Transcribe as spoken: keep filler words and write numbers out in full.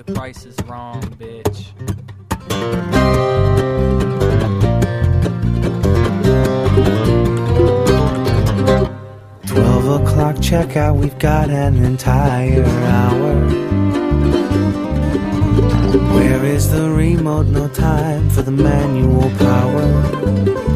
Price is Wrong, bitch. Twelve o'clock checkout, we've got an entire hour. Where is the remote? No time for the manual power.